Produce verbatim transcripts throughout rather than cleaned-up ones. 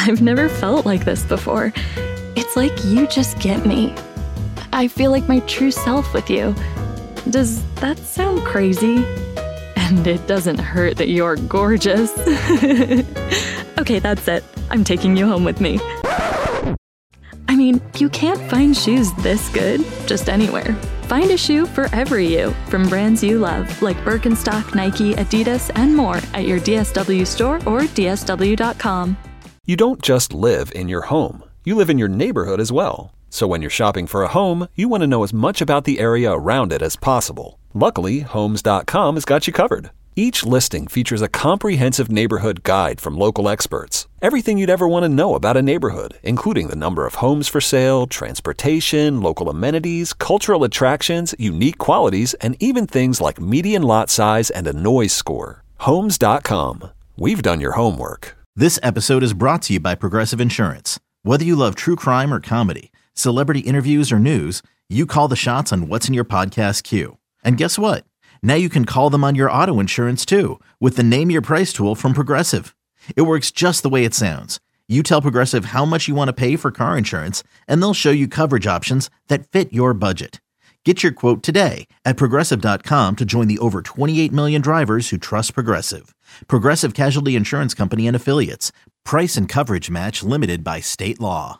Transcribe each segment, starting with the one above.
I've never felt like this before. It's like you just get me. I feel like my true self with you. Does that sound crazy? And it doesn't hurt that you're gorgeous. Okay, that's it. I'm taking you home with me. I mean, you can't find shoes this good just anywhere. Find a shoe for every you from brands you love, like Birkenstock, Nike, Adidas, and more at your D S W store or D S W dot com. You don't just live in your home. You live in your neighborhood as well. So when you're shopping for a home, you want to know as much about the area around it as possible. Luckily, Homes dot com has got you covered. Each listing features a comprehensive neighborhood guide from local experts. Everything you'd ever want to know about a neighborhood, including the number of homes for sale, transportation, local amenities, cultural attractions, unique qualities, and even things like median lot size and a noise score. Homes dot com. We've done your homework. This episode is brought to you by Progressive Insurance. Whether you love true crime or comedy, celebrity interviews or news, you call the shots on what's in your podcast queue. And guess what? Now you can call them on your auto insurance too with the Name Your Price tool from Progressive. It works just the way it sounds. You tell Progressive how much you want to pay for car insurance, and they'll show you coverage options that fit your budget. Get your quote today at Progressive dot com to join the over twenty-eight million drivers who trust Progressive. Progressive Casualty Insurance Company and Affiliates. Price and coverage match limited by state law.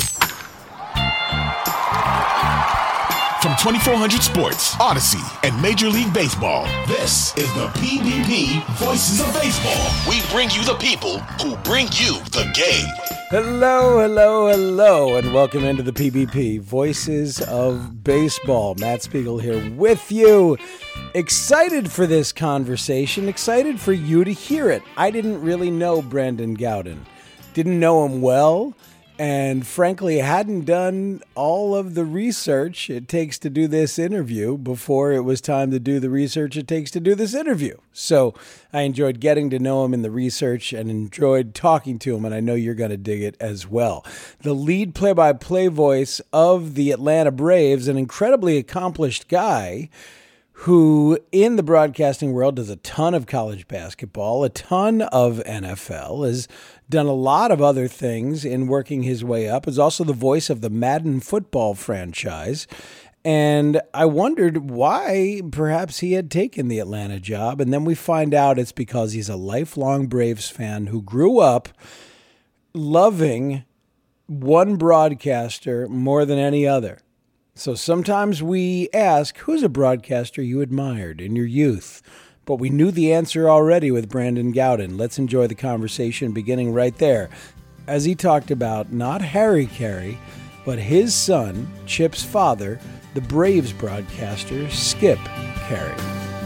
From twenty-four hundred Sports, Odyssey, and Major League Baseball, this is the P B P Voices of Baseball. We bring you the people who bring you the game. Hello, hello, hello, and welcome into the P B P Voices of Baseball. Matt Spiegel here with you. Excited for this conversation, excited for you to hear it. I didn't really know Brandon Gowden. Didn't know him well. And frankly, hadn't done all of the research it takes to do this interview before it was time to do the research it takes to do this interview. So I enjoyed getting to know him in the research and enjoyed talking to him, and I know you're going to dig it as well. The lead play-by-play voice of the Atlanta Braves, an incredibly accomplished guy who in the broadcasting world does a ton of college basketball, a ton of N F L, has done a lot of other things in working his way up, is also the voice of the Madden football franchise. And I wondered why perhaps he had taken the Atlanta job. And then we find out it's because he's a lifelong Braves fan who grew up loving one broadcaster more than any other. So sometimes we ask, who's a broadcaster you admired in your youth? But we knew the answer already with Brandon Gowden. Let's enjoy the conversation beginning right there, as he talked about not Harry Caray, but his son, Chip's father, the Braves broadcaster, Skip Caray.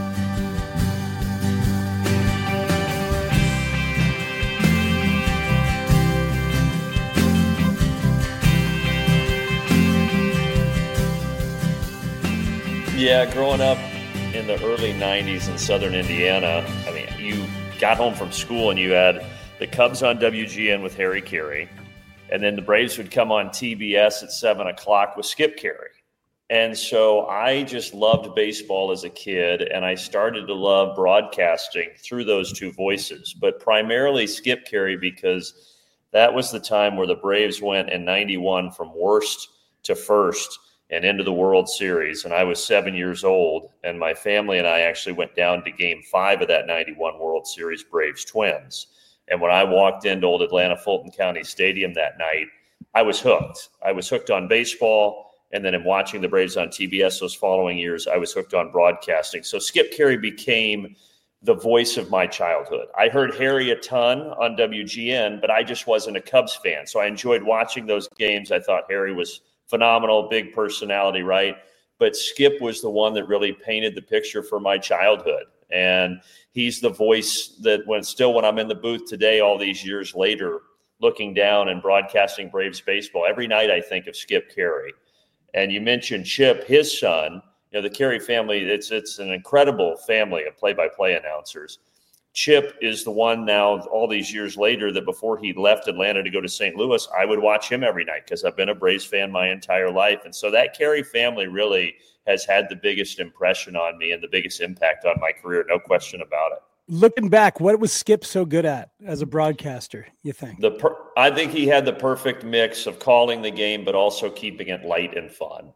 Yeah, growing up in the early nineties in southern Indiana, I mean, you got home from school and you had the Cubs on W G N with Harry Caray, and then the Braves would come on T B S at seven o'clock with Skip Caray. And so I just loved baseball as a kid, and I started to love broadcasting through those two voices, but primarily Skip Caray because that was the time where the Braves went in ninety-one from worst to first and into the World Series. And I was seven years old, and my family and I actually went down to game five of that ninety-one World Series, Braves Twins. And when I walked into old Atlanta Fulton County Stadium that night, I was hooked. I was hooked on baseball. And then in watching the Braves on T B S those following years, I was hooked on broadcasting. So Skip Caray became the voice of my childhood. I heard Harry a ton on W G N, but I just wasn't a Cubs fan. So I enjoyed watching those games. I thought Harry was phenomenal, big personality, right? But Skip was the one that really painted the picture for my childhood. And he's the voice that when still when I'm in the booth today, all these years later, looking down and broadcasting Braves baseball, every night I think of Skip Caray. And you mentioned Chip, his son, you know, the Caray family, it's it's an incredible family of play-by-play announcers. Chip is the one now, all these years later, that before he left Atlanta to go to Saint Louis, I would watch him every night because I've been a Braves fan my entire life. And so that Caray family really has had the biggest impression on me and the biggest impact on my career, no question about it. Looking back, what was Skip so good at as a broadcaster, you think? The per- I think he had the perfect mix of calling the game, but also keeping it light and fun.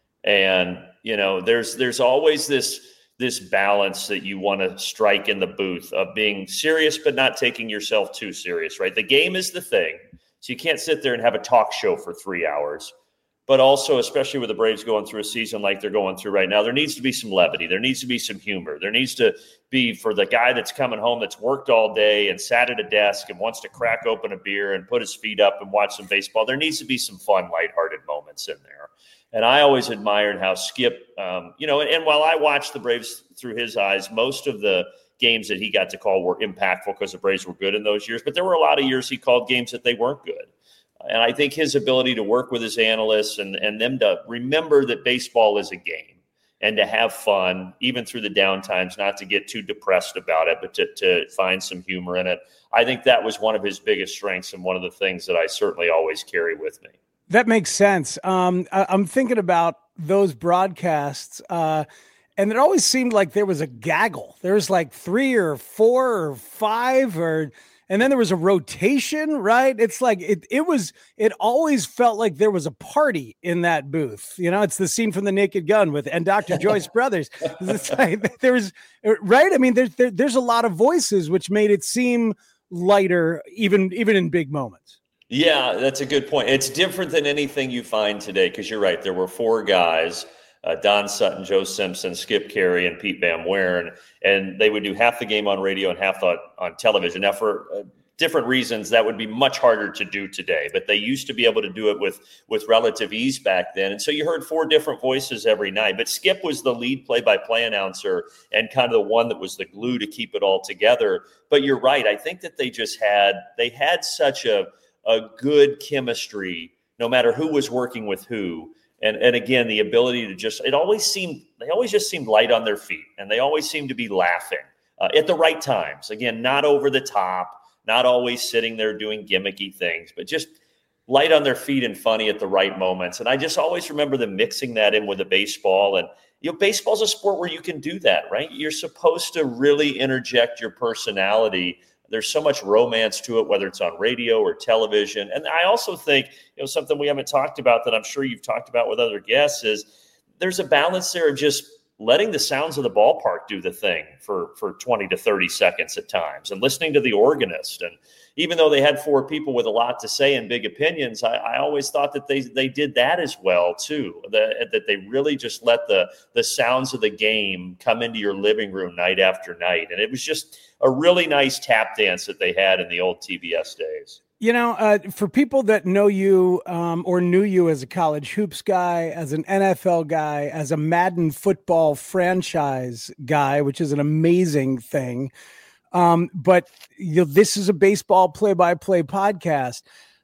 And, you know, there's there's always this this balance that you want to strike in the booth of being serious, but not taking yourself too serious, right? The game is the thing. So you can't sit there and have a talk show for three hours. But also, especially with the Braves going through a season like they're going through right now, there needs to be some levity. There needs to be some humor. There needs to be, for the guy that's coming home that's worked all day and sat at a desk and wants to crack open a beer and put his feet up and watch some baseball, there needs to be some fun, lighthearted moments in there. And I always admired how Skip, um, you know, and, and while I watched the Braves through his eyes, most of the games that he got to call were impactful because the Braves were good in those years. But there were a lot of years he called games that they weren't good. And I think his ability to work with his analysts and, and them to remember that baseball is a game and to have fun, even through the down times, not to get too depressed about it, but to, to find some humor in it. I think that was one of his biggest strengths and one of the things that I certainly always carry with me. That makes sense. Um, I, I'm thinking about those broadcasts, uh, and it always seemed like there was a gaggle. There was like three or four or five or – and then there was a rotation, right? It's like it it was, it always felt like there was a party in that booth. You know, it's the scene from The Naked Gun with, and Doctor Joyce Brothers. It's like, there was, right? I mean, there's, there, there's a lot of voices, which made it seem lighter, even, even in big moments. Yeah, that's a good point. It's different than anything you find today, because you're right. There were four guys. Uh, Don Sutton, Joe Simpson, Skip Carey, and Pete Van Wieren, and they would do half the game on radio and half on, on television. Now, for uh, different reasons, that would be much harder to do today, but they used to be able to do it with, with relative ease back then. And so you heard four different voices every night, but Skip was the lead play-by-play announcer and kind of the one that was the glue to keep it all together. But you're right. I think that they just had, they had such a, a good chemistry, no matter who was working with who. And and again, the ability to just, it always seemed, they always just seemed light on their feet, and they always seemed to be laughing uh, at the right times. Again, not over the top, not always sitting there doing gimmicky things, but just light on their feet and funny at the right moments. And I just always remember them mixing that in with the baseball. And, you know, baseball's a sport where you can do that, right? You're supposed to really interject your personality. There's so much romance to it, whether it's on radio or television. And I also think, you know, something we haven't talked about that I'm sure you've talked about with other guests is there's a balance there of just letting the sounds of the ballpark do the thing for, for twenty to thirty seconds at times, and listening to the organist. And even though they had four people with a lot to say and big opinions, I, I always thought that they they did that as well too, that, that they really just let the, the sounds of the game come into your living room night after night. And it was just a really nice tap dance that they had in the old T B S days. You know, uh, for people that know you um, or knew you as a college hoops guy, as an N F L guy, as a Madden football franchise guy, which is an amazing thing. Um, but you know, this is a baseball play-by-play podcast.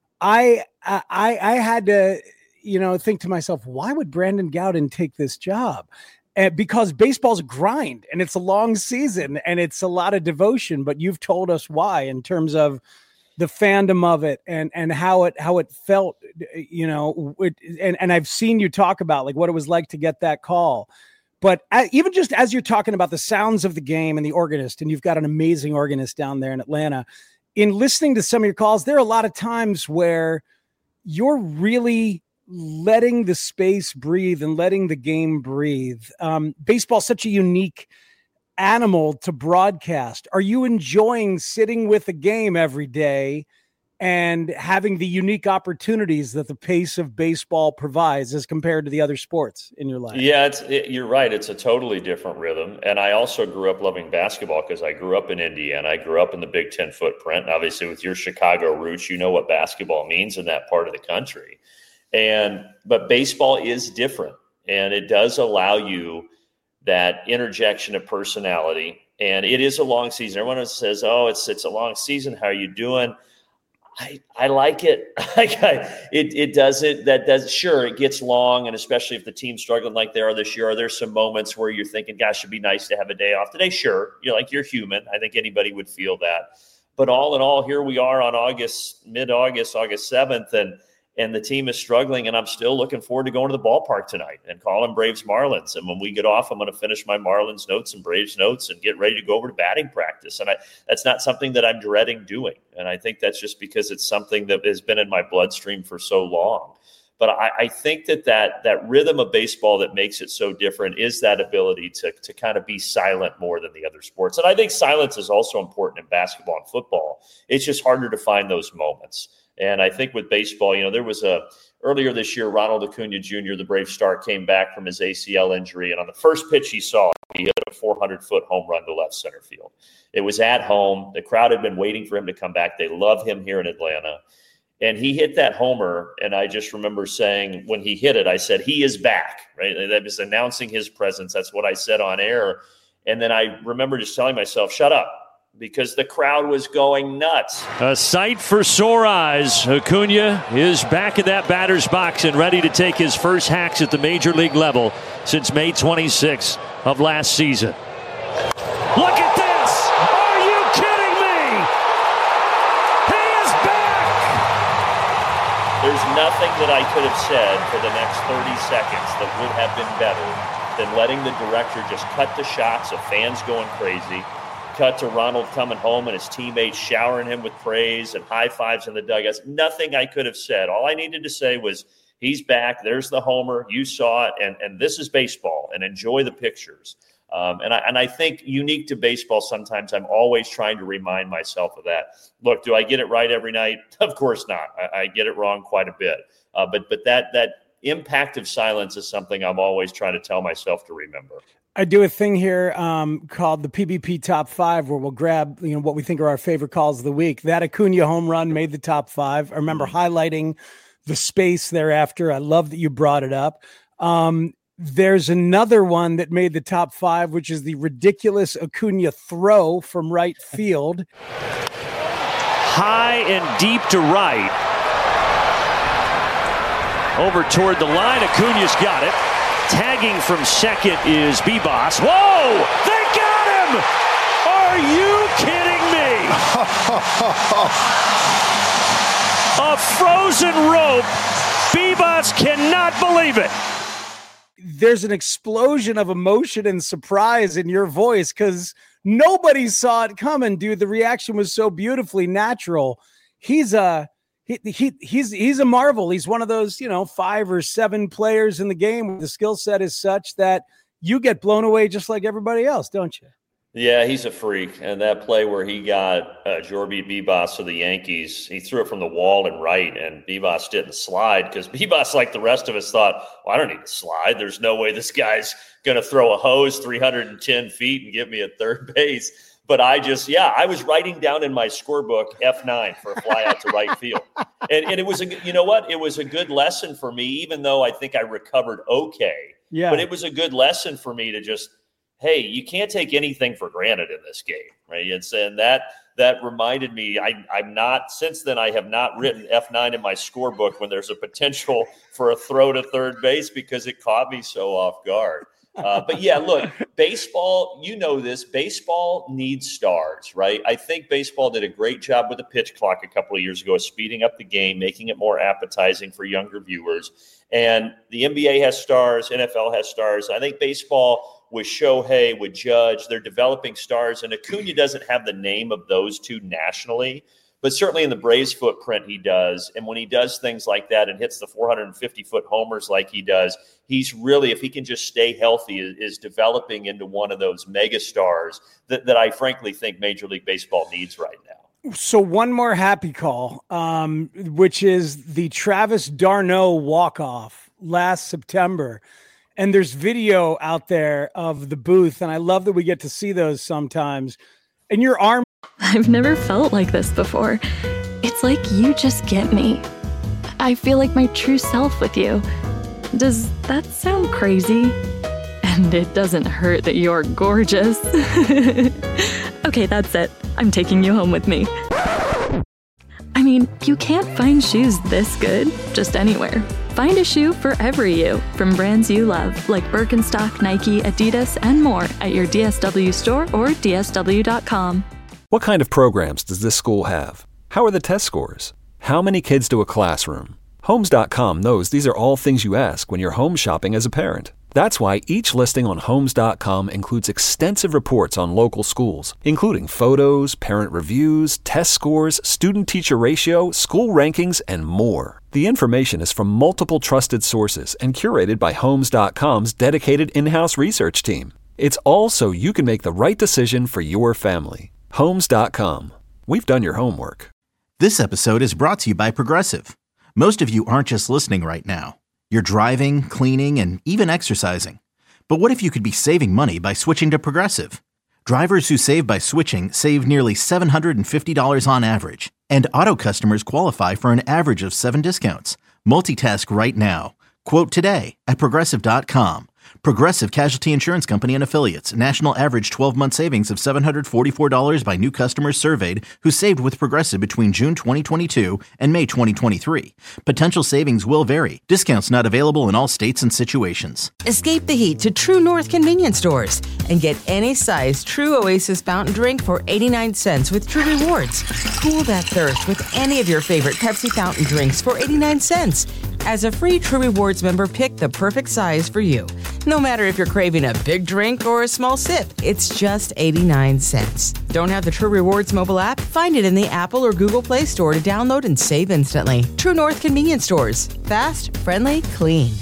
I, I, I had to, you know, think to myself, why would Brandon Gowden take this job? And because baseball's a grind and it's a long season and it's a lot of devotion, but you've told us why in terms of the fandom of it and, and how it, how it felt, you know, it, and, and I've seen you talk about like what it was like to get that call. But even just as you're talking about the sounds of the game and the organist, and you've got an amazing organist down there in Atlanta, in listening to some of your calls, there are a lot of times where you're really letting the space breathe and letting the game breathe. Um, baseball's such a unique animal to broadcast. Are you enjoying sitting with a game every day and having the unique opportunities that the pace of baseball provides as compared to the other sports in your life? Yeah, it's, it, you're right. It's a totally different rhythm. And I also grew up loving basketball because I grew up in Indiana. I grew up in the Big Ten footprint. And obviously, with your Chicago roots, you know what basketball means in that part of the country. And but baseball is different, and it does allow you that interjection of personality. And it is a long season. Everyone says, "Oh, it's it's a long season. How are you doing?" I, I like it. Like I, it it doesn't that does sure it gets long, and especially if the team's struggling like they are this year. Are there some moments where you're thinking, "Gosh, it'd be nice to have a day off today?" Sure, you're like you're human. I think anybody would feel that. But all in all, here we are on August, mid-August, August seventh, and and the team is struggling, and I'm still looking forward to going to the ballpark tonight and calling Braves Marlins. And when we get off, I'm going to finish my Marlins notes and Braves notes and get ready to go over to batting practice. And I, that's not something that I'm dreading doing. And I think that's just because it's something that has been in my bloodstream for so long. But I, I think that, that that rhythm of baseball that makes it so different is that ability to, to kind of be silent more than the other sports. And I think silence is also important in basketball and football. It's just harder to find those moments. And I think with baseball, you know, there was a earlier this year, Ronald Acuna Junior, the Brave star, came back from his A C L injury. And on the first pitch he saw, he hit a four hundred foot home run to left center field. It was at home. The crowd had been waiting for him to come back. They love him here in Atlanta. And he hit that homer, and I just remember saying when he hit it, I said, he is back, right? That was announcing his presence. That's what I said on air. And then I remember just telling myself, shut up, because the crowd was going nuts. A sight for sore eyes. Acuna is back in that batter's box and ready to take his first hacks at the major league level since May twenty-sixth of last season. Look at this! Are you kidding me? He is back! There's nothing that I could have said for the next thirty seconds that would have been better than letting the director just cut the shots of fans going crazy, cut to Ronald coming home and his teammates showering him with praise and high fives in the dugouts. Nothing I could have said. All I needed to say was, he's back. There's the homer. You saw it. And, and this is baseball, and enjoy the pictures. Um, and, I, and I think unique to baseball, sometimes I'm always trying to remind myself of that. Look, do I get it right every night? Of course not. I, I get it wrong quite a bit. Uh, but but that that impact of silence is something I'm always trying to tell myself to remember. I do a thing here um, called the P B P Top Five, where we'll grab, you know, what we think are our favorite calls of the week. That Acuna home run made the top five. I remember mm-hmm. highlighting the space thereafter. I love that you brought it up. Um, there's another one that made the top five, which is the ridiculous Acuna throw from right field. High and deep to right. Over toward the line, Acuna's got it. Tagging from second is Bebas. Whoa! They got him! Are you kidding me? A frozen rope. Bebas cannot believe it. There's an explosion of emotion and surprise in your voice because nobody saw it coming, dude. The reaction was so beautifully natural. He's a he, he he's he's a marvel. He's one of those, you know, five or seven players in the game. The skill set is such that you get blown away just like everybody else, don't you? Yeah, he's a freak. And that play where he got uh, Jorby Bebas of the Yankees, he threw it from the wall and right, and Bebas didn't slide because Bebas, like the rest of us, thought, well, I don't need to slide. There's no way this guy's going to throw a hose three hundred ten feet and get me at third base. But I just, yeah, I was writing down in my scorebook F nine for a fly out to right field. And, and it was, a, you know what? It was a good lesson for me, even though I think I recovered okay. Yeah. But it was a good lesson for me to just, hey, you can't take anything for granted in this game, right? It's, and that that reminded me, I, I'm not, since then I have not written F nine in my scorebook when there's a potential for a throw to third base because it caught me so off guard. Uh, but yeah, look, baseball, you know this, baseball needs stars, right? I think baseball did a great job with the pitch clock a couple of years ago of speeding up the game, making it more appetizing for younger viewers. And the N B A has stars, N F L has stars. I think baseball with Shohei, with Judge, they're developing stars. And Acuna doesn't have the name of those two nationally, but certainly in the Braves footprint he does. And when he does things like that and hits the four hundred fifty foot homers like he does, he's really, if he can just stay healthy, is, is developing into one of those mega stars that, that I frankly think Major League Baseball needs right now. So one more happy call, um, which is the Travis d'Arnaud walk-off last September. And there's video out there of the booth, and I love that we get to see those sometimes. And your arm. I've never felt like this before. It's like you just get me. I feel like my true self with you. Does that sound crazy? And it doesn't hurt that you're gorgeous. Okay, that's it. I'm taking you home with me. I mean, you can't find shoes this good just anywhere. Find a shoe for every you from brands you love, like Birkenstock, Nike, Adidas, and more at your D S W store or D S W dot com. What kind of programs does this school have? How are the test scores? How many kids to a classroom? Homes dot com knows these are all things you ask when you're home shopping as a parent. That's why each listing on Homes dot com includes extensive reports on local schools, including photos, parent reviews, test scores, student-teacher ratio, school rankings, and more. The information is from multiple trusted sources and curated by Homes dot com's dedicated in-house research team. It's all so you can make the right decision for your family. Homes dot com. We've done your homework. This episode is brought to you by Progressive. Most of you aren't just listening right now. You're driving, cleaning, and even exercising. But what if you could be saving money by switching to Progressive? Drivers who save by switching save nearly seven hundred fifty dollars on average. And auto customers qualify for an average of seven discounts. Multitask right now. Quote today at Progressive dot com. Progressive Casualty Insurance Company and Affiliates. National average twelve-month savings of seven hundred forty-four dollars by new customers surveyed who saved with Progressive between June twenty twenty-two and May twenty twenty-three. Potential savings will vary. Discounts not available in all states and situations. Escape the heat to True North convenience stores and get any size True Oasis fountain drink for eighty-nine cents with True Rewards. Cool that thirst with any of your favorite Pepsi fountain drinks for eighty-nine cents. As a free True Rewards member, pick the perfect size for you. No matter if you're craving a big drink or a small sip, it's just eighty-nine cents. Don't have the True Rewards mobile app? Find it in the Apple or Google Play Store to download and save instantly. True North convenience stores. Fast, friendly, clean.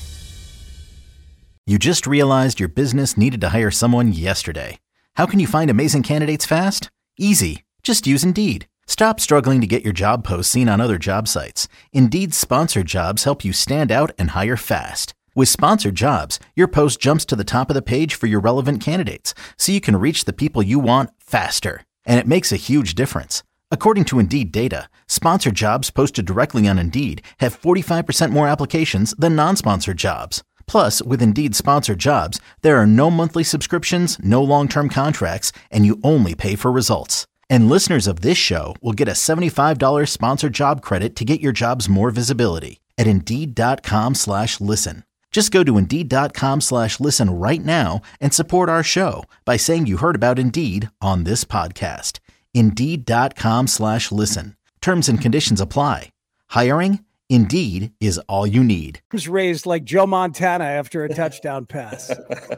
You just realized your business needed to hire someone yesterday. How can you find amazing candidates fast? Easy. Just use Indeed. Stop struggling to get your job posts seen on other job sites. Indeed's sponsored jobs help you stand out and hire fast. With sponsored jobs, your post jumps to the top of the page for your relevant candidates, so you can reach the people you want faster. And it makes a huge difference. According to Indeed data, sponsored jobs posted directly on Indeed have forty-five percent more applications than non-sponsored jobs. Plus, with Indeed sponsored jobs, there are no monthly subscriptions, no long-term contracts, and you only pay for results. And listeners of this show will get a seventy-five dollars sponsored job credit to get your jobs more visibility at Indeed.com slash listen. Just go to Indeed.com slash listen right now and support our show by saying you heard about Indeed on this podcast. Indeed.com slash listen. Terms and conditions apply. Hiring? Indeed is all you need. He was raised like Joe Montana after a touchdown pass.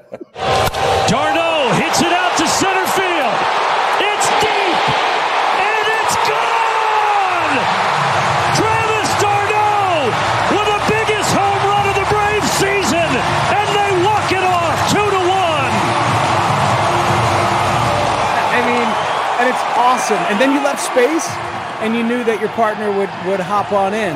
Darno hits it out to center field. It's deep, and it's gone! Travis d'Arnaud with the biggest home run of the Braves season, and they walk it off two to one. I mean, and it's awesome. And then you left space, and you knew that your partner would, would hop on in.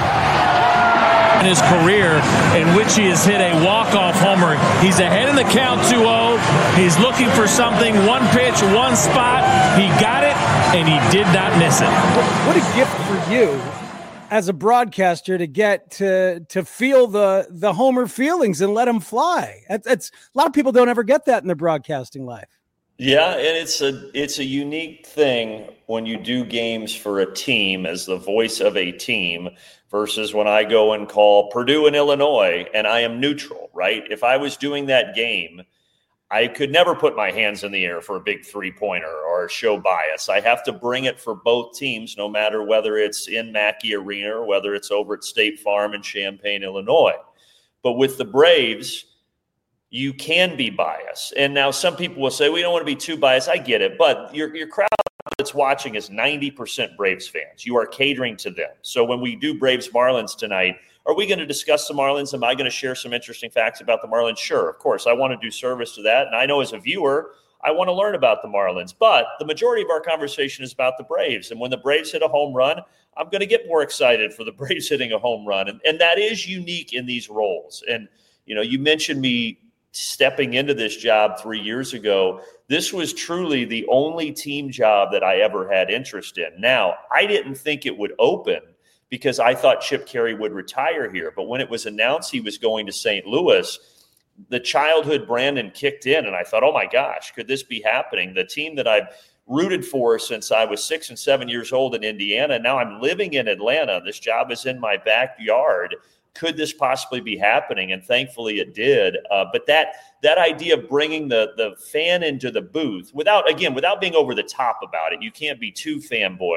In his career in which he has hit a walk-off homer. He's ahead in the count two oh. He's looking for something, one pitch, one spot. He got it, and he did not miss it. What a gift for you as a broadcaster to get to to feel the the homer feelings and let them fly. That's, that's a lot of people don't ever get that in their broadcasting life. Yeah, and it's a it's a unique thing when you do games for a team as the voice of a team versus when I go and call Purdue and Illinois and I am neutral, right? If I was doing that game, I could never put my hands in the air for a big three-pointer or show bias. I have to bring it for both teams, no matter whether it's in Mackey Arena or whether it's over at State Farm in Champaign, Illinois. But with the Braves, you can be biased. And now some people will say, we don't want to be too biased. I get it. But your your crowd that's watching is ninety percent Braves fans. You are catering to them. So when we do Braves Marlins tonight, are we going to discuss the Marlins? Am I going to share some interesting facts about the Marlins? Sure, of course. I want to do service to that. And I know as a viewer, I want to learn about the Marlins. But the majority of our conversation is about the Braves. And when the Braves hit a home run, I'm going to get more excited for the Braves hitting a home run. And, and that is unique in these roles. And, you know, you mentioned me stepping into this job three years ago. This was truly the only team job that I ever had interest in. Now, I didn't think it would open because I thought Chip Caray would retire here. But when it was announced he was going to Saint Louis, the childhood Brandon kicked in, and I thought, oh my gosh, could this be happening? The team that I've rooted for since I was six and seven years old in Indiana. Now I'm living in Atlanta. This job is in my backyard. Could this possibly be happening? And thankfully it did. Uh, but that that idea of bringing the the fan into the booth without, again, without being over the top about it, you can't be too fanboy,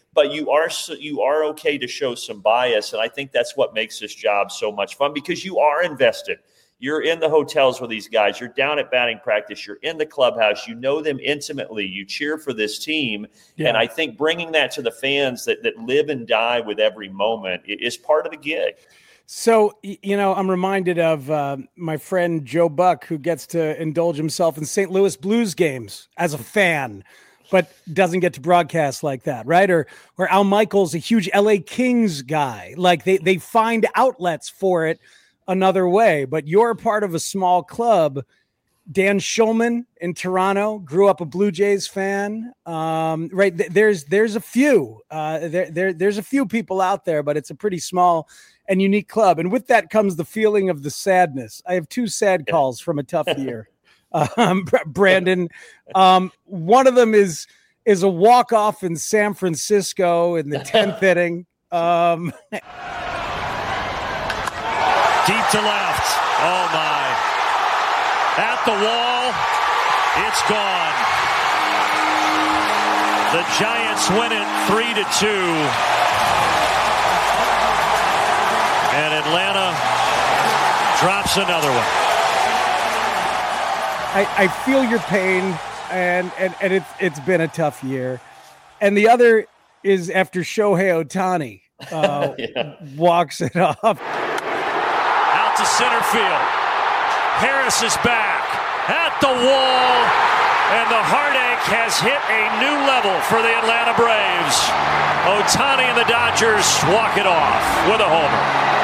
but you are you are okay to show some bias, and I think that's what makes this job so much fun because you are invested. You're in the hotels with these guys. You're down at batting practice. You're in the clubhouse. You know them intimately. You cheer for this team. Yeah. And I think bringing that to the fans that, that live and die with every moment is part of the gig. So, you know, I'm reminded of uh, my friend Joe Buck, who gets to indulge himself in Saint Louis Blues games as a fan, but doesn't get to broadcast like that, right? Or or Al Michaels, a huge L A Kings guy. Like they they find outlets for it another way, but you're a part of a small club. Dan Schulman in Toronto grew up a Blue Jays fan, um, right? There's there's a few uh, there there there's a few people out there, but it's a pretty small and unique club. And with that comes the feeling of the sadness. I have two sad calls from a tough year, um, Brandon. Um, one of them is is a walk off in San Francisco in the tenth inning. Um, Deep to left. Oh, my. At the wall. It's gone. The Giants win it three to two. And Atlanta drops another one. I, I feel your pain, and, and, and it's, it's been a tough year. And the other is after Shohei Ohtani uh, yeah. walks it off. To center field. Harris is back at the wall, and the heartache has hit a new level for the Atlanta Braves. Ohtani and the Dodgers walk it off with a homer.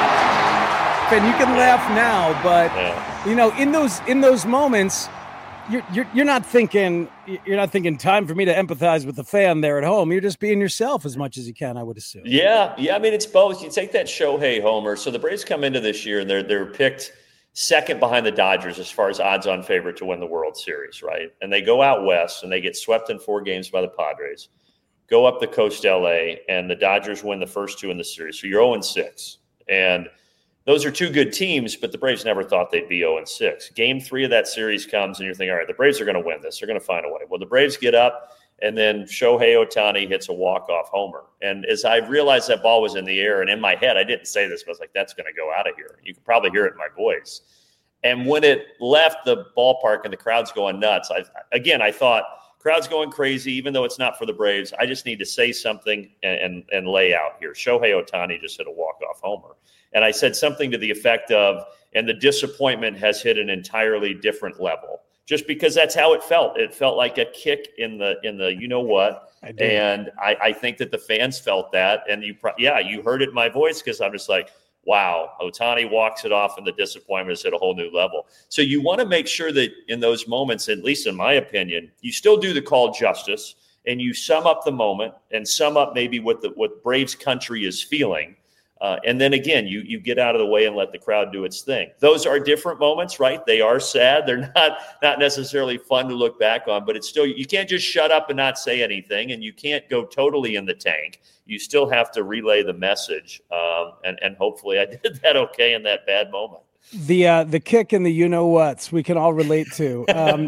And you can laugh now, but yeah. you know, in those in those moments, you're you're you're not thinking you're not thinking time for me to empathize with the fan there at home. You're just being yourself as much as you can, I would assume. Yeah, yeah. I mean, it's both. You take that Shohei homer. So the Braves come into this year and they're they're picked second behind the Dodgers as far as odds-on favorite to win the World Series, right? And they go out west and they get swept in four games by the Padres. Go up the coast to L A, and the Dodgers win the first two in the series. So you're oh and six, and those are two good teams, but the Braves never thought they'd be oh and six. Game three of that series comes, and you're thinking, all right, the Braves are going to win this. They're going to find a way. Well, the Braves get up, and then Shohei Ohtani hits a walk-off homer. And as I realized that ball was in the air, and in my head, I didn't say this, but I was like, that's going to go out of here. You can probably hear it in my voice. And when it left the ballpark and the crowd's going nuts, I again, I thought, crowd's going crazy, even though it's not for the Braves. I just need to say something and, and, and lay out here. Shohei Ohtani just hit a walk-off homer. And I said something to the effect of, and the disappointment has hit an entirely different level, just because that's how it felt. It felt like a kick in the, in the, you know what? I and I, I think that the fans felt that. And you, pro- yeah, you heard it in my voice, because I'm just like, wow, Ohtani walks it off and the disappointment has hit a whole new level. So you want to make sure that in those moments, at least in my opinion, you still do the call justice and you sum up the moment and sum up maybe what the, what Braves country is feeling. Uh, and then again, you you get out of the way and let the crowd do its thing. Those are different moments, right? They are sad. They're not not necessarily fun to look back on, but it's still, you can't just shut up and not say anything, and you can't go totally in the tank. You still have to relay the message, um, and and hopefully I did that okay in that bad moment. The uh, the kick and the you know whats we can all relate to. Um,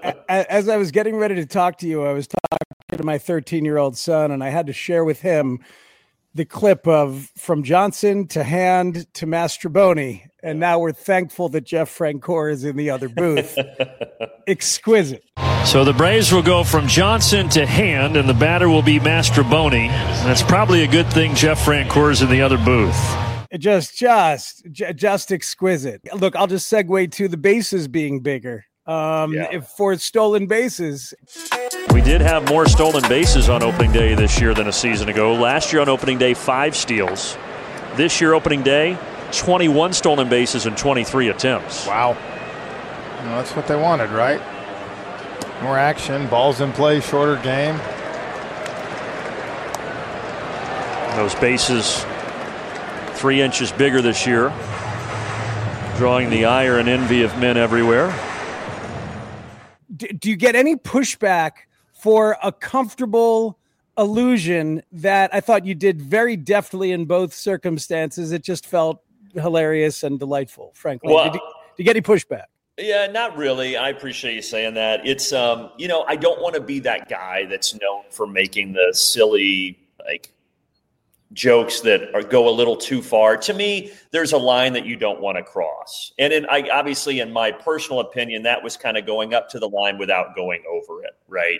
as I was getting ready to talk to you, I was talking to my thirteen-year-old son, and I had to share with him the clip of from Johnson to Hand to Mastrobuoni, and now we're thankful that Jeff Francoeur is in the other booth. Exquisite. So the Braves will go from Johnson to Hand, and the batter will be Mastrobuoni. That's probably a good thing Jeff Francoeur is in the other booth. Just, just, just exquisite. Look, I'll just segue to the bases being bigger. Um, yeah. if for stolen bases. We did have more stolen bases on opening day this year than a season ago. Last year on opening day, five steals. This year opening day, twenty-one stolen bases and twenty-three attempts. Wow. Well, that's what they wanted, right? More action, balls in play, shorter game. Those bases three inches bigger this year, drawing the ire and envy of men everywhere. Do you get any pushback for a comfortable illusion that I thought you did very deftly in both circumstances? It just felt hilarious and delightful, frankly. Well, did, you, did you get any pushback? Yeah, not really. I appreciate you saying that. It's, um, you know, I don't want to be that guy that's known for making the silly like jokes that are, go a little too far. To me, there's a line that you don't want to cross. And in, I, obviously, in my personal opinion, that was kind of going up to the line without going over it, right?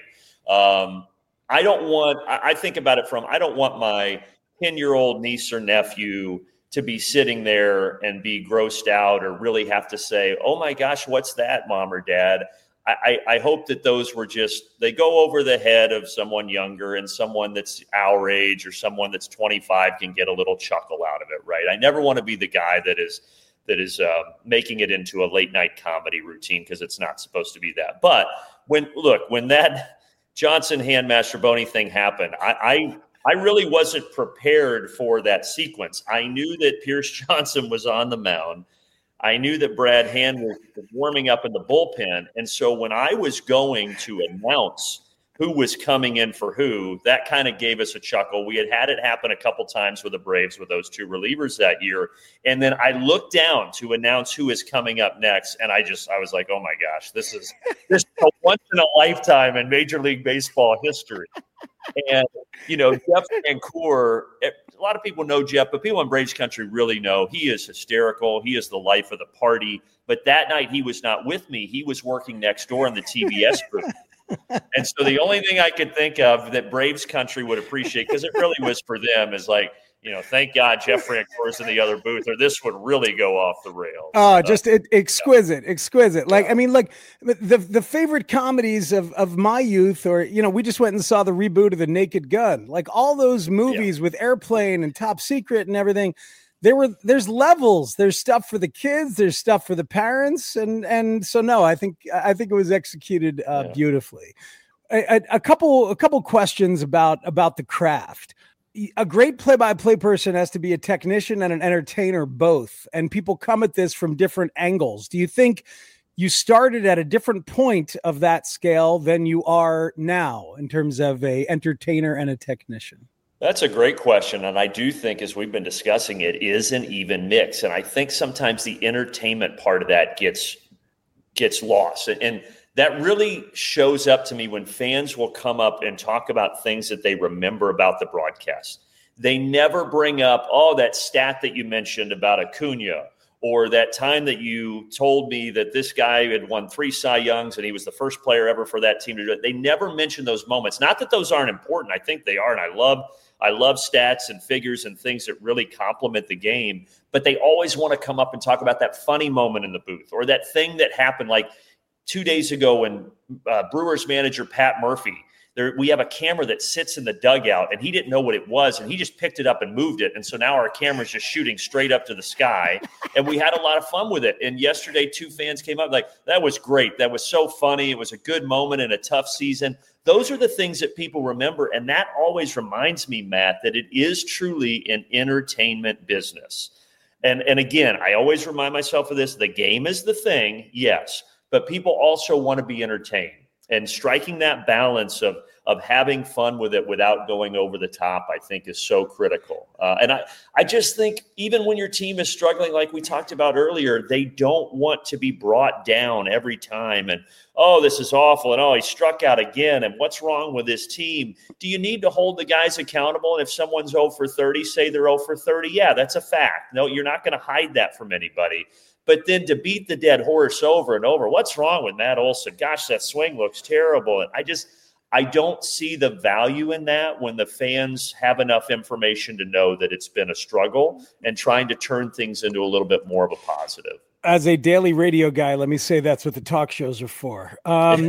Um, I don't want – I think about it from – I don't want my ten-year-old niece or nephew to be sitting there and be grossed out or really have to say, oh, my gosh, what's that, Mom or Dad? I, I hope that those were just, they go over the head of someone younger, and someone that's our age or someone that's twenty-five can get a little chuckle out of it, right? I never want to be the guy that is that is uh, making it into a late night comedy routine, because it's not supposed to be that. But when, look, when that Johnson hand Mastrobuoni thing happened, I, I I really wasn't prepared for that sequence. I knew that Pierce Johnson was on the mound. I knew that Brad Hand was warming up in the bullpen. And so when I was going to announce who was coming in for who, that kind of gave us a chuckle. We had had it happen a couple times with the Braves with those two relievers that year. And then I looked down to announce who is coming up next. And I just, I was like, oh my gosh, this is, this is a once in a lifetime in Major League Baseball history. And, you know, Jeff Francoeur, a lot of people know Jeff, but people in Braves country really know he is hysterical. He is the life of the party. But that night he was not with me. He was working next door in the T V S booth. And so the only thing I could think of that Braves country would appreciate, because it really was for them, is like, you know, thank God Jeff Francoeur's in the other booth, or this would really go off the rails. Oh, just it, exquisite, yeah. exquisite. Like, I mean, like the the favorite comedies of, of my youth, or, you know, we just went and saw the reboot of The Naked Gun. Like all those movies yeah. with Airplane and Top Secret and everything. There were there's levels. There's stuff for the kids. There's stuff for the parents, and and so no, I think I think it was executed uh, yeah. beautifully. A, a, a couple a couple questions about about the craft. A great play-by-play person has to be a technician and an entertainer both, and people come at this from different angles. Do you think you started at a different point of that scale than you are now in terms of a entertainer and a technician? That's a great question, and I do think, as we've been discussing, it is an even mix, and I think sometimes the entertainment part of that gets gets lost, and that really shows up to me when fans will come up and talk about things that they remember about the broadcast. They never bring up, oh, that stat that you mentioned about Acuna, or that time that you told me that this guy had won three Cy Youngs and he was the first player ever for that team to do it. They never mention those moments. Not that those aren't important. I think they are, and I love I love stats and figures and things that really complement the game, but they always want to come up and talk about that funny moment in the booth, or that thing that happened like two days ago when uh, Brewers manager Pat Murphy, there, we have a camera that sits in the dugout, and he didn't know what it was, and he just picked it up and moved it. And so now our camera's just shooting straight up to the sky, and we had a lot of fun with it. And yesterday, two fans came up like, that was great. That was so funny. It was a good moment in a tough season. Those are the things that people remember, and that always reminds me, Matt, that it is truly an entertainment business. And, and again, I always remind myself of this. The game is the thing, yes, but people also want to be entertained, and striking that balance of of having fun with it without going over the top, I think, is so critical. Uh, and I, I just think even when your team is struggling, like we talked about earlier, they don't want to be brought down every time. And, oh, this is awful. And, oh, he struck out again. And what's wrong with this team? Do you need to hold the guys accountable? And if someone's oh for thirty, say they're oh for thirty. Yeah, that's a fact. No, you're not going to hide that from anybody. But then to beat the dead horse over and over, what's wrong with Matt Olson? Gosh, that swing looks terrible. And I just – I don't see the value in that when the fans have enough information to know that it's been a struggle, and trying to turn things into a little bit more of a positive. As a daily radio guy, let me say that's what the talk shows are for. Um,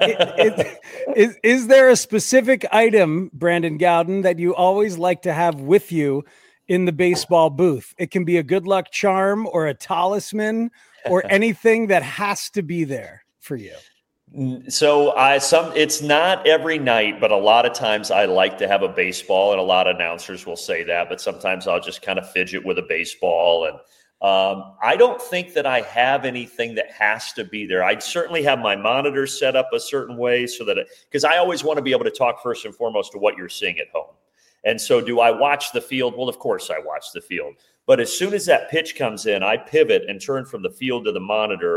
it, it, is, is there a specific item, Brandon Gowden, that you always like to have with you in the baseball booth? It can be a good luck charm or a talisman or anything that has to be there for you. So I some it's not every night, but a lot of times I like to have a baseball, and a lot of announcers will say that, but sometimes I'll just kind of fidget with a baseball. And um, I don't think that I have anything that has to be there. I'd certainly have my monitor set up a certain way so that because I always want to be able to talk first and foremost to what you're seeing at home. And so do I watch the field? Well, of course I watch the field. But as soon as that pitch comes in, I pivot and turn from the field to the monitor,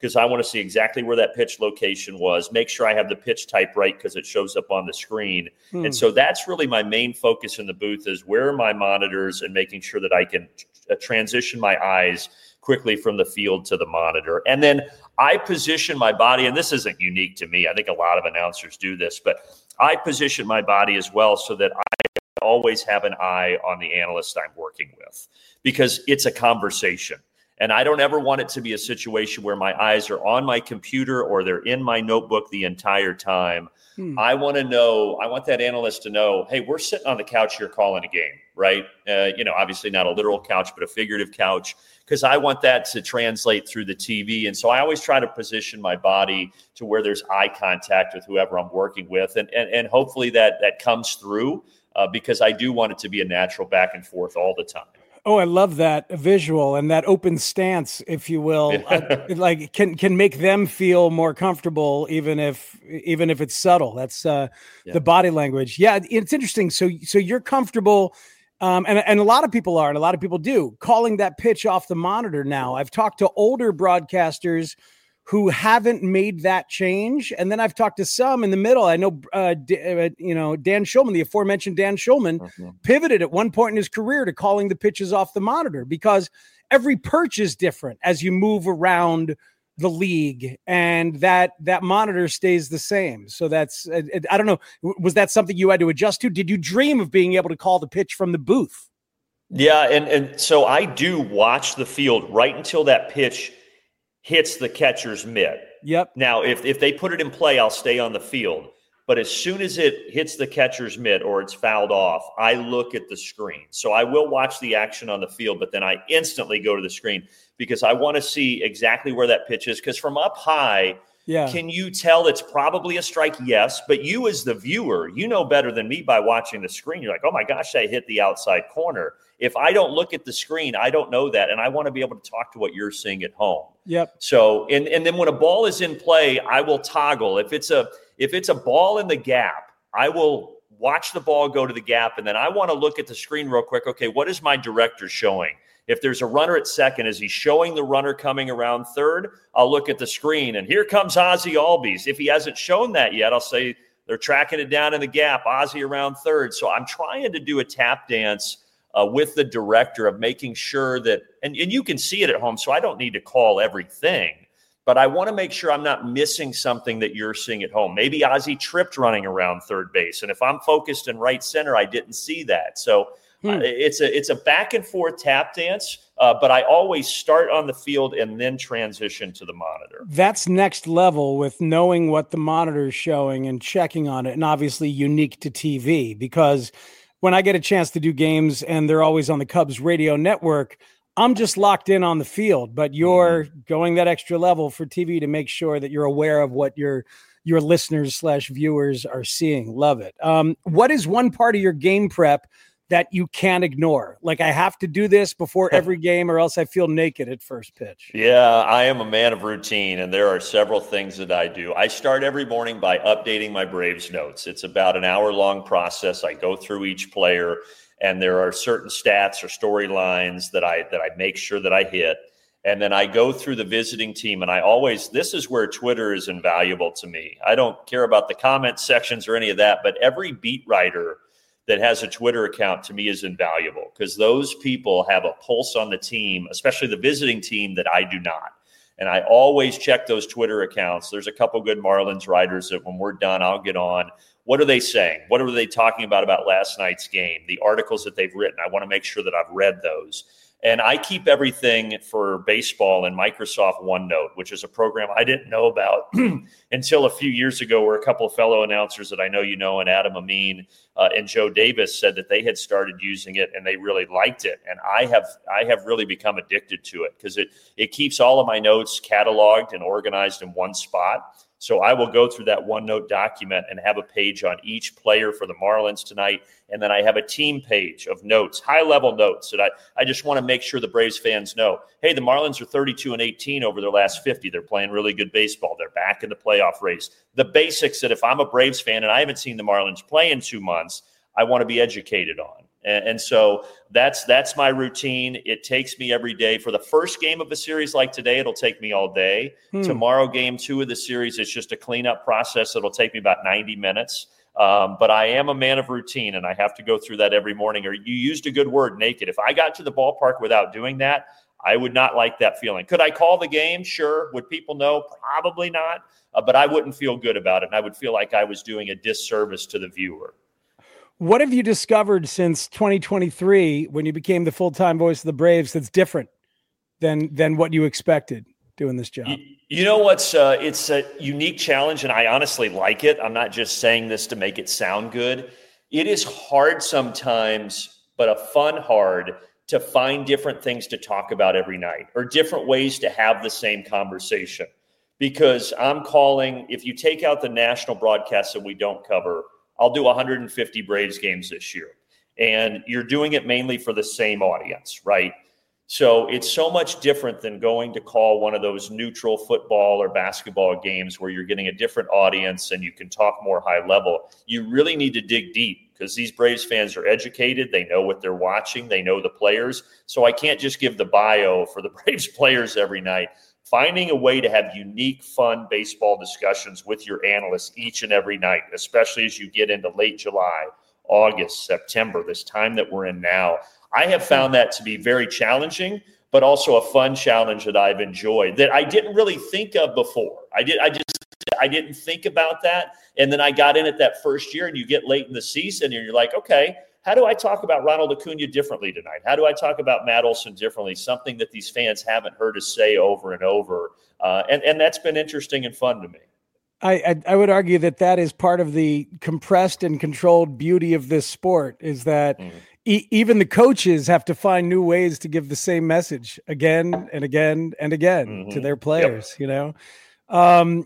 because I want to see exactly where that pitch location was, make sure I have the pitch type right because it shows up on the screen. Hmm. And so that's really my main focus in the booth is where are my monitors and making sure that I can uh, transition my eyes quickly from the field to the monitor. And then I position my body, and this isn't unique to me. I think a lot of announcers do this, but I position my body as well so that I always have an eye on the analyst I'm working with because it's a conversation. And I don't ever want it to be a situation where my eyes are on my computer or they're in my notebook the entire time. Hmm. I want to know, I want that analyst to know, hey, we're sitting on the couch here calling a game, right? Uh, you know, obviously not a literal couch, but a figurative couch, because I want that to translate through the T V. And so I always try to position my body to where there's eye contact with whoever I'm working with. And, and, and hopefully that, that comes through uh, because I do want it to be a natural back and forth all the time. Oh, I love that visual and that open stance, if you will, uh, like can can make them feel more comfortable, even if even if it's subtle. That's uh, yeah. the body language. Yeah, it's interesting. So so you're comfortable, um, and and a lot of people are, and a lot of people do, calling that pitch off the monitor now. I've talked to older broadcasters who haven't made that change. And then I've talked to some in the middle. I know, uh, D- uh, you know, Dan Shulman, the aforementioned Dan Shulman, mm-hmm. pivoted at one point in his career to calling the pitches off the monitor because every perch is different as you move around the league, and that that monitor stays the same. So that's, uh, I don't know, was that something you had to adjust to? Did you dream of being able to call the pitch from the booth? Yeah, and, and so I do watch the field right until that pitch hits the catcher's mitt. Yep. Now, if if they put it in play, I'll stay on the field. But as soon as it hits the catcher's mitt or it's fouled off, I look at the screen. So I will watch the action on the field, but then I instantly go to the screen because I want to see exactly where that pitch is. Because from up high, yeah. Can you tell it's probably a strike? Yes. But you as the viewer, you know better than me by watching the screen. You're like, oh, my gosh, I hit the outside corner. If I don't look at the screen, I don't know that. And I want to be able to talk to what you're seeing at home. Yep. So, and, and then when a ball is in play, I will toggle. If it's a if it's a ball in the gap, I will watch the ball go to the gap. And then I want to look at the screen real quick. Okay, what is my director showing? If there's a runner at second, is he showing the runner coming around third? I'll look at the screen, and here comes Ozzie Albies. If he hasn't shown that yet, I'll say they're tracking it down in the gap, Ozzie around third. So I'm trying to do a tap dance uh, with the director of making sure that, and, and you can see it at home, so I don't need to call everything, but I want to make sure I'm not missing something that you're seeing at home. Maybe Ozzie tripped running around third base, and if I'm focused in right center, I didn't see that. So Hmm. Uh, it's a it's a back and forth tap dance, uh, but I always start on the field and then transition to the monitor. That's next level with knowing what the monitor is showing and checking on it, and obviously unique to T V, because when I get a chance to do games and they're always on the Cubs radio network, I'm just locked in on the field, but you're mm-hmm. going that extra level for T V to make sure that you're aware of what your your listeners slash viewers are seeing. Love it. Um, what is one part of your game prep that you can't ignore? Like, I have to do this before every game or else I feel naked at first pitch. Yeah, I am a man of routine, and there are several things that I do. I start every morning by updating my Braves notes. It's about an hour-long process. I go through each player, and there are certain stats or storylines that I that I make sure that I hit. And then I go through the visiting team, and I always – this is where Twitter is invaluable to me. I don't care about the comment sections or any of that, but every beat writer – that has a Twitter account to me is invaluable because those people have a pulse on the team, especially the visiting team, that I do not. And I always check those Twitter accounts. There's a couple good Marlins writers that when we're done, I'll get on. What are they saying? What are they talking about about last night's game? The articles that they've written, I want to make sure that I've read those. And I keep everything for baseball in Microsoft OneNote, which is a program I didn't know about until a few years ago, where a couple of fellow announcers that I know you know, and Adam Amin uh, and Joe Davis, said that they had started using it and they really liked it. And I have I have really become addicted to it because it it keeps all of my notes cataloged and organized in one spot. So I will go through that OneNote document and have a page on each player for the Marlins tonight. And then I have a team page of notes, high-level notes that I, I just want to make sure the Braves fans know, hey, the Marlins are thirty-two and eighteen over their last fifty. They're playing really good baseball. They're back in the playoff race. The basics that if I'm a Braves fan and I haven't seen the Marlins play in two months, I want to be educated on. And, and so that's that's my routine. It takes me every day. For the first game of a series like today, it'll take me all day. Hmm. Tomorrow, game two of the series, it's just a cleanup process. It'll take me about ninety minutes. Um, but I am a man of routine, and I have to go through that every morning. Or you used a good word, naked. If I got to the ballpark without doing that, I would not like that feeling. Could I call the game? Sure. Would people know? Probably not. Uh, but I wouldn't feel good about it. And I would feel like I was doing a disservice to the viewer. What have you discovered since twenty twenty-three when you became the full-time voice of the Braves that's different than than what you expected doing this job? You, you know what's uh, it's a unique challenge, and I honestly like it. I'm not just saying this to make it sound good. It is hard sometimes, but a fun hard to find different things to talk about every night or different ways to have the same conversation. Because I'm calling, if you take out the national broadcasts that we don't cover, I'll do one hundred fifty Braves games this year. And you're doing it mainly for the same audience, right? So it's so much different than going to call one of those neutral football or basketball games where you're getting a different audience and you can talk more high level. You really need to dig deep because these Braves fans are educated. They know what they're watching. They know the players. So I can't just give the bio for the Braves players every night. Finding a way to have unique, fun baseball discussions with your analysts each and every night, especially as you get into late July, August, September, this time that we're in now. I have found that to be very challenging, but also a fun challenge that I've enjoyed that I didn't really think of before. I did. I just I didn't think about that. And then I got in it that first year, and you get late in the season and you're like, okay, how do I talk about Ronald Acuna differently tonight? How do I talk about Matt Olson differently? Something that these fans haven't heard us say over and over. Uh, and, and that's been interesting and fun to me. I, I I would argue that that is part of the compressed and controlled beauty of this sport is that mm-hmm. e- even the coaches have to find new ways to give the same message again and again and again mm-hmm. to their players, yep. you know? Um,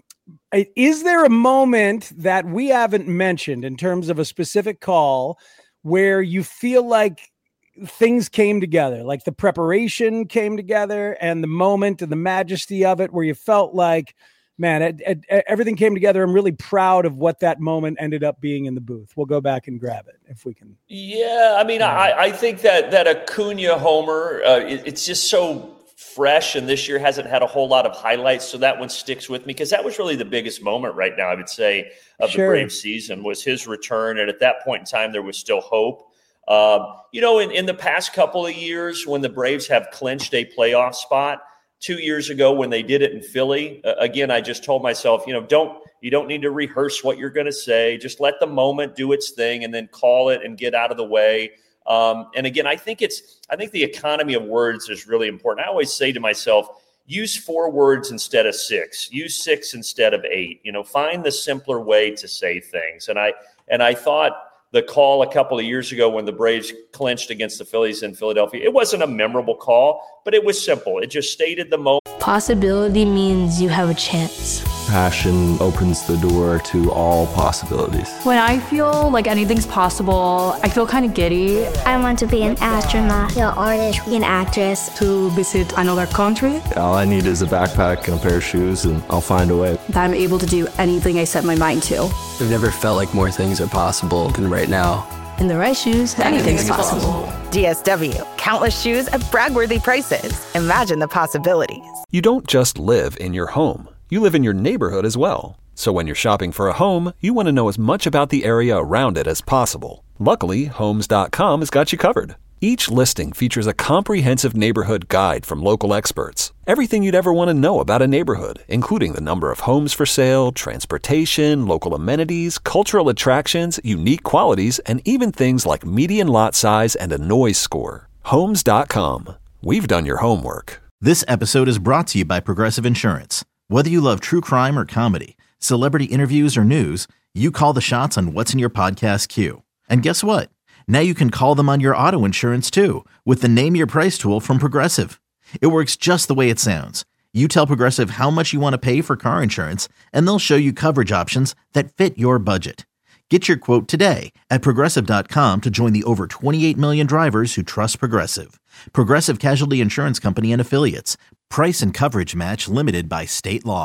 is there a moment that we haven't mentioned in terms of a specific call where you feel like things came together, like the preparation came together and the moment and the majesty of it, where you felt like, man, it, it, everything came together. I'm really proud of what that moment ended up being in the booth. We'll go back and grab it if we can. Yeah, I mean, I, I think that that Acuna homer, uh, it, it's just so fresh, and this year hasn't had a whole lot of highlights, so that one sticks with me because that was really the biggest moment right now, I would say, of sure. the Braves season was his return, and at that point in time, there was still hope. Um, you know, in, in the past couple of years when the Braves have clinched a playoff spot, two years ago when they did it in Philly, uh, again, I just told myself, you know, don't you don't need to rehearse what you're going to say. Just let the moment do its thing and then call it and get out of the way. Um, and again, I think it's I think the economy of words is really important. I always say to myself, use four words instead of six. Use six instead of eight. You know, find the simpler way to say things. And I and I thought the call a couple of years ago when the Braves clinched against the Phillies in Philadelphia, it wasn't a memorable call, but it was simple. It just stated the moment. Possibility means you have a chance. Passion opens the door to all possibilities. When I feel like anything's possible, I feel kind of giddy. I want to be an astronaut, an artist, an actress. To visit another country. All I need is a backpack and a pair of shoes, and I'll find a way. That I'm able to do anything I set my mind to. I've never felt like more things are possible than right now. In the right shoes, anything's, anything's possible. possible. D S W. Countless shoes at brag-worthy prices. Imagine the possibilities. You don't just live in your home. You live in your neighborhood as well. So when you're shopping for a home, you want to know as much about the area around it as possible. Luckily, Homes dot com has got you covered. Each listing features a comprehensive neighborhood guide from local experts. Everything you'd ever want to know about a neighborhood, including the number of homes for sale, transportation, local amenities, cultural attractions, unique qualities, and even things like median lot size and a noise score. Homes dot com. We've done your homework. This episode is brought to you by Progressive Insurance. Whether you love true crime or comedy, celebrity interviews or news, you call the shots on what's in your podcast queue. And guess what? Now you can call them on your auto insurance too with the Name Your Price tool from Progressive. It works just the way it sounds. You tell Progressive how much you want to pay for car insurance, and they'll show you coverage options that fit your budget. Get your quote today at Progressive dot com to join the over twenty-eight million drivers who trust Progressive. Progressive Casualty Insurance Company and Affiliates. Price and coverage match limited by state law.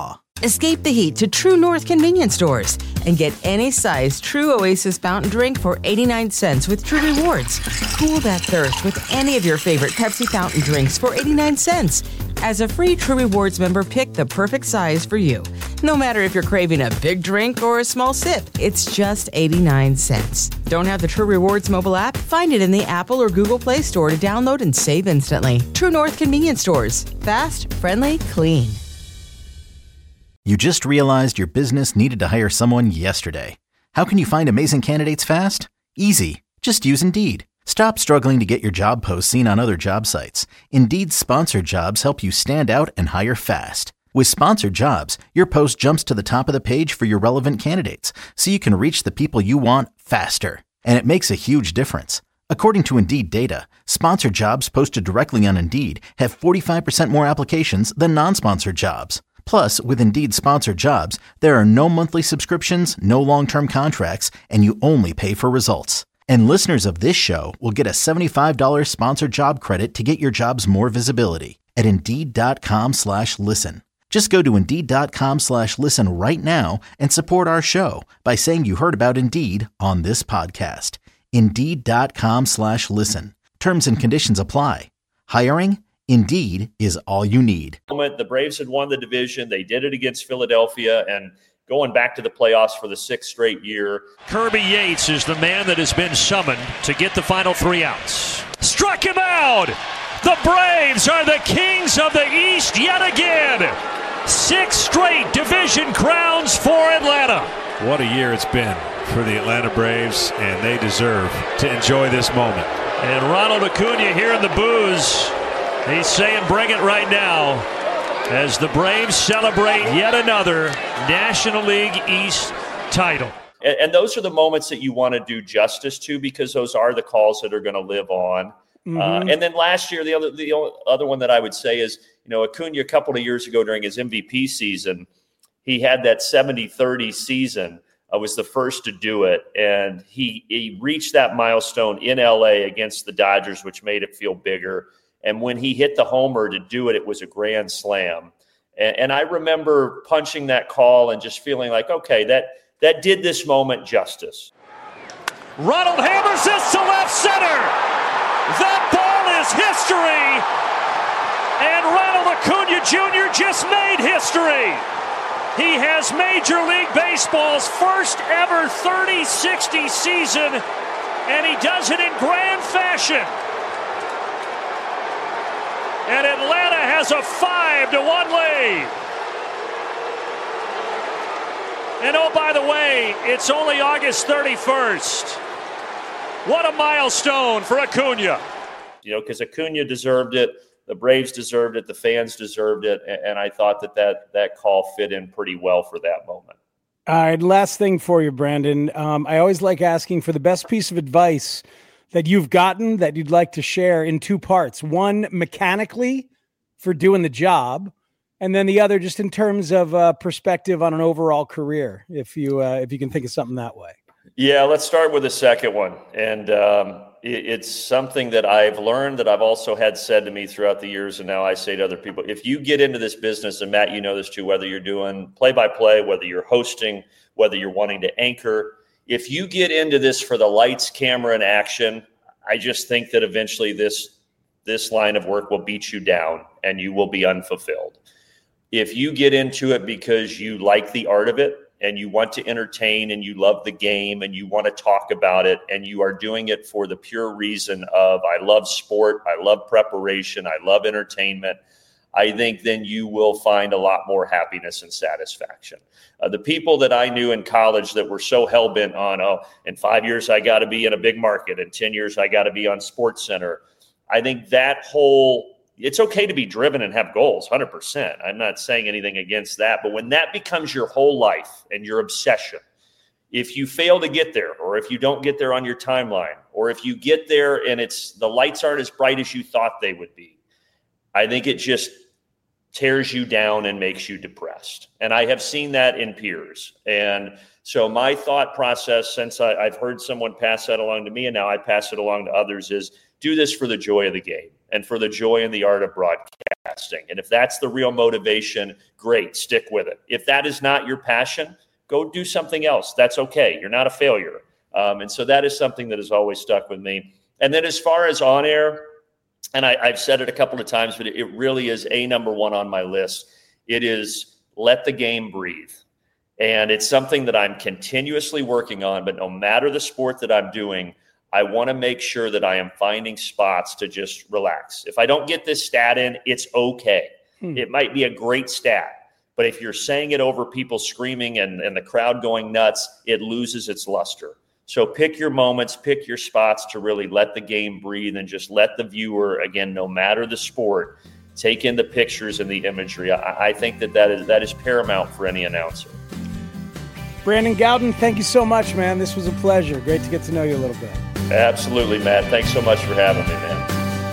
Escape the heat to True North convenience stores and get any size True Oasis fountain drink for eighty-nine cents with True Rewards. Cool that thirst with any of your favorite Pepsi fountain drinks for eighty-nine cents. As a free True Rewards member, pick the perfect size for you. No matter if you're craving a big drink or a small sip, it's just eighty-nine cents. Don't have the True Rewards mobile app? Find it in the Apple or Google Play Store to download and save instantly. True North convenience stores. Fast, friendly, clean. You just realized your business needed to hire someone yesterday. How can you find amazing candidates fast? Easy. Just use Indeed. Stop struggling to get your job posts seen on other job sites. Indeed's sponsored jobs help you stand out and hire fast. With sponsored jobs, your post jumps to the top of the page for your relevant candidates, so you can reach the people you want faster. And it makes a huge difference. According to Indeed data, sponsored jobs posted directly on Indeed have forty-five percent more applications than non-sponsored jobs. Plus, with Indeed sponsored jobs, there are no monthly subscriptions, no long-term contracts, and you only pay for results. And listeners of this show will get a seventy-five dollars sponsored job credit to get your jobs more visibility at Indeed.com slash listen. Just go to Indeed.com slash listen right now and support our show by saying you heard about Indeed on this podcast. Indeed.com slash listen. Terms and conditions apply. Hiring? Indeed is all you need. The Braves had won the division. They did it against Philadelphia and going back to the playoffs for the sixth straight year. Kirby Yates is the man that has been summoned to get the final three outs. Struck him out! The Braves are the kings of the East yet again. Six straight division crowns for Atlanta. What a year it's been for the Atlanta Braves, and they deserve to enjoy this moment. And Ronald Acuna here in the booze. He's saying bring it right now as the Braves celebrate yet another National League East title. And, and those are the moments that you want to do justice to, because those are the calls that are going to live on. Mm-hmm. Uh, and then last year, the other the other one that I would say is, you know, Acuna a couple of years ago during his M V P season, he had that seventy thirty season. I was the first to do it, and he, he reached that milestone in L A against the Dodgers, which made it feel bigger. And when he hit the homer to do it, it was a grand slam. And, and I remember punching that call and just feeling like, okay, that that did this moment justice. Ronald hammers this to left center. That ball is history. And Ronald Acuna Junior just made history. He has Major League Baseball's first ever thirty sixty season, and he does it in grand fashion. And Atlanta has a five to one lead. And oh, by the way, it's only August thirty-first. What a milestone for Acuna. You know, because Acuna deserved it. The Braves deserved it. The fans deserved it. And I thought that that, that call fit in pretty well for that moment. All right, last thing for you, Brandon. Um, I always like asking for the best piece of advice that you've gotten that you'd like to share in two parts. One, mechanically for doing the job, and then the other just in terms of uh, perspective on an overall career, if you uh, if you can think of something that way. Yeah, let's start with the second one. And um, it, it's something that I've learned that I've also had said to me throughout the years, and now I say to other people, if you get into this business, and Matt, you know this too, whether you're doing play-by-play, whether you're hosting, whether you're wanting to anchor, if you get into this for the lights, camera, and action, I just think that eventually this this line of work will beat you down and you will be unfulfilled. If you get into it because you like the art of it and you want to entertain and you love the game and you want to talk about it and you are doing it for the pure reason of I love sport, I love preparation, I love entertainment, I think then you will find a lot more happiness and satisfaction. Uh, the people that I knew in college that were so hell-bent on, oh, in five years I got to be in a big market, in ten years I got to be on SportsCenter, I think that whole, it's okay to be driven and have goals, one hundred percent. I'm not saying anything against that, but when that becomes your whole life and your obsession, if you fail to get there, or if you don't get there on your timeline, or if you get there and it's the lights aren't as bright as you thought they would be, I think it just tears you down and makes you depressed. And I have seen that in peers. And so my thought process, since I, I've heard someone pass that along to me, and now I pass it along to others, is do this for the joy of the game and for the joy and the art of broadcasting. broadcasting. And if that's the real motivation, great, stick with it. If that is not your passion, go do something else. That's okay. You're not a failure. Um, and so that is something that has always stuck with me. And then as far as on air, and I, I've said it a couple of times, but it really is a number one on my list. It is let the game breathe. And it's something that I'm continuously working on, but no matter the sport that I'm doing, I want to make sure that I am finding spots to just relax. If I don't get this stat in, it's okay. Hmm. It might be a great stat. But if you're saying it over people screaming and, and the crowd going nuts, it loses its luster. So pick your moments, pick your spots to really let the game breathe and just let the viewer, again, no matter the sport, take in the pictures and the imagery. I, I think that that is, that is paramount for any announcer. Brandon Gowden, thank you so much, man. This was a pleasure. Great to get to know you a little bit. Absolutely, Matt. Thanks so much for having me, man.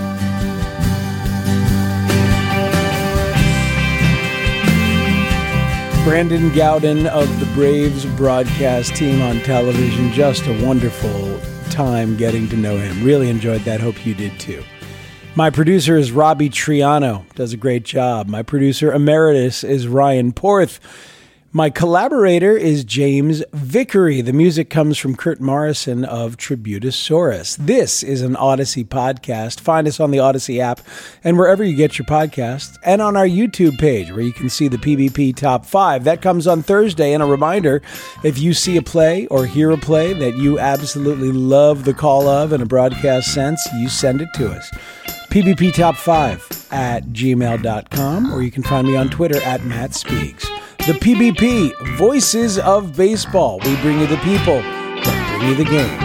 Brandon Gowden of the Braves broadcast team on television. Just a wonderful time getting to know him. Really enjoyed that. Hope you did too. My producer is Robbie Triano. Does a great job. My producer emeritus is Ryan Porth. My collaborator is James Vickery. The music comes from Kurt Morrison of Tributosaurus. This is an Odyssey podcast. Find us on the Odyssey app and wherever you get your podcasts, and on our YouTube page where you can see the P B P Top five. That comes on Thursday. And a reminder, if you see a play or hear a play that you absolutely love the call of in a broadcast sense, you send it to us. P B P Top five at gmail dot com, or you can find me on Twitter at Matt Speaks. The P B P, Voices of Baseball. We bring you the people that bring you the game.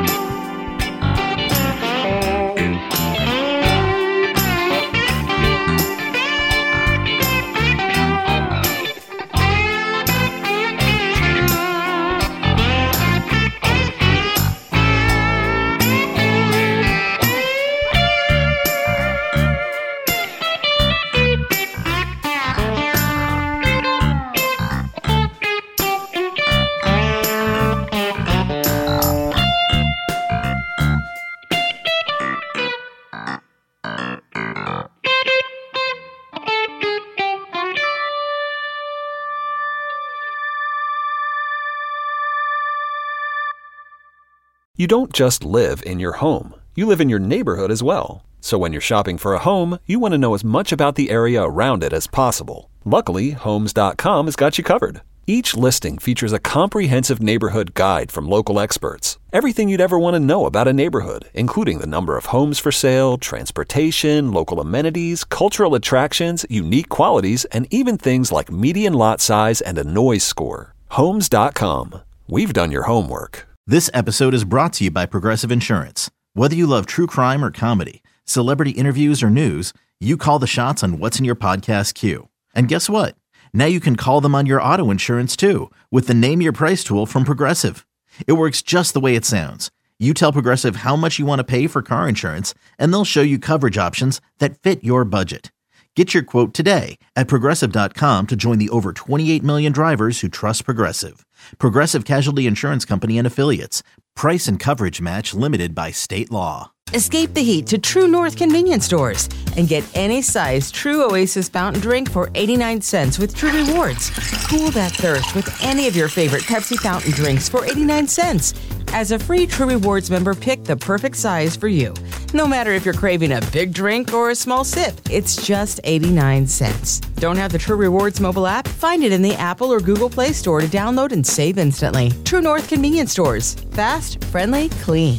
You don't just live in your home. You live in your neighborhood as well. So when you're shopping for a home, you want to know as much about the area around it as possible. Luckily, Homes dot com has got you covered. Each listing features a comprehensive neighborhood guide from local experts. Everything you'd ever want to know about a neighborhood, including the number of homes for sale, transportation, local amenities, cultural attractions, unique qualities, and even things like median lot size and a noise score. Homes dot com. We've done your homework. This episode is brought to you by Progressive Insurance. Whether you love true crime or comedy, celebrity interviews or news, you call the shots on what's in your podcast queue. And guess what? Now you can call them on your auto insurance too with the Name Your Price tool from Progressive. It works just the way it sounds. You tell Progressive how much you want to pay for car insurance, and they'll show you coverage options that fit your budget. Get your quote today at Progressive dot com to join the over twenty-eight million drivers who trust Progressive. Progressive Casualty Insurance Company and Affiliates. Price and coverage match limited by state law. Escape the heat to True North convenience stores and get any size True Oasis fountain drink for eighty-nine cents with True Rewards. Cool that thirst with any of your favorite Pepsi fountain drinks for eighty-nine cents. As a free True Rewards member, pick the perfect size for you. No matter if you're craving a big drink or a small sip, it's just eighty-nine cents. Don't have the True Rewards mobile app? Find it in the Apple or Google Play Store to download and save instantly. True North convenience stores. Fast, friendly, clean.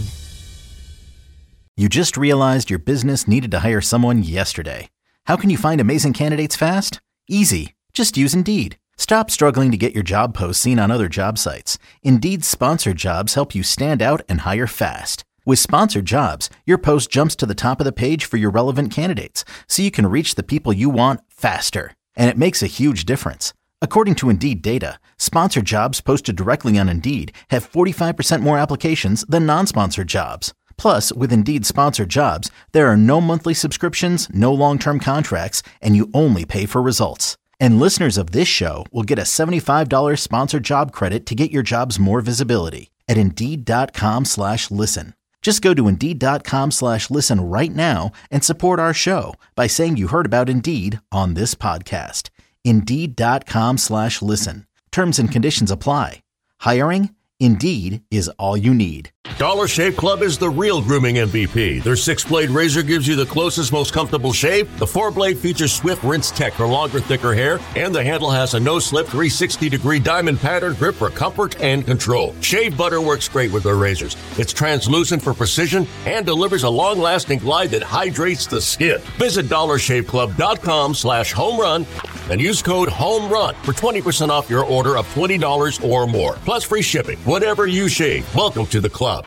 You just realized your business needed to hire someone yesterday. How can you find amazing candidates fast? Easy. Just use Indeed. Stop struggling to get your job posts seen on other job sites. Indeed's sponsored jobs help you stand out and hire fast. With sponsored jobs, your post jumps to the top of the page for your relevant candidates, so you can reach the people you want faster. And it makes a huge difference. According to Indeed data, sponsored jobs posted directly on Indeed have forty-five percent more applications than non-sponsored jobs. Plus, with Indeed sponsored jobs, there are no monthly subscriptions, no long-term contracts, and you only pay for results. And listeners of this show will get a seventy-five dollars sponsored job credit to get your jobs more visibility at Indeed.com slash listen. Just go to Indeed.com slash listen right now and support our show by saying you heard about Indeed on this podcast. Indeed.com slash listen. Terms and conditions apply. Hiring? Indeed is all you need. Dollar Shave Club is the real grooming M V P. Their six-blade razor gives you the closest, most comfortable shave. The four-blade features swift rinse tech for longer, thicker hair. And the handle has a no-slip three sixty degree diamond pattern grip for comfort and control. Shave butter works great with their razors. It's translucent for precision and delivers a long-lasting glide that hydrates the skin. Visit dollar shave club dot com slash home run and use code HOMERUN for twenty percent off your order of twenty dollars or more. Plus free shipping. Whatever you shave, welcome to the club.